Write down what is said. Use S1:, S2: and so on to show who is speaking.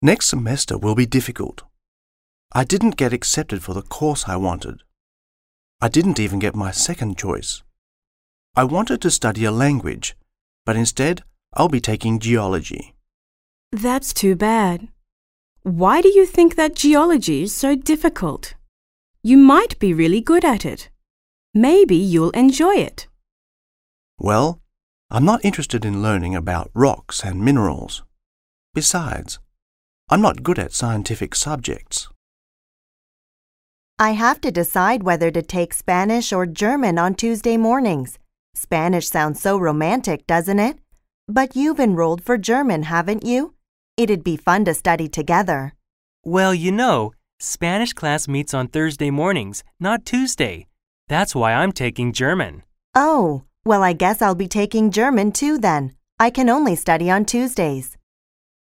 S1: Next semester will be difficult. I didn't get accepted for the course I wanted. I didn't even get my second choice. I wanted to study a language, but instead I'll be taking geology.
S2: That's too bad. Why do you think that geology is so difficult? You might be really good at it. Maybe you'll enjoy it.
S1: Well, I'm not interested in learning about rocks and minerals. Besides, I'm not good at scientific subjects.
S3: I have to decide whether to take Spanish or German on Tuesday mornings. Spanish sounds so romantic, doesn't it? But you've enrolled for German, haven't you? It'd be fun to study together.
S4: Well, Spanish class meets on Thursday mornings, not Tuesday. That's why I'm taking German.
S3: Oh, well, I guess I'll be taking German too then. I can only study on Tuesdays.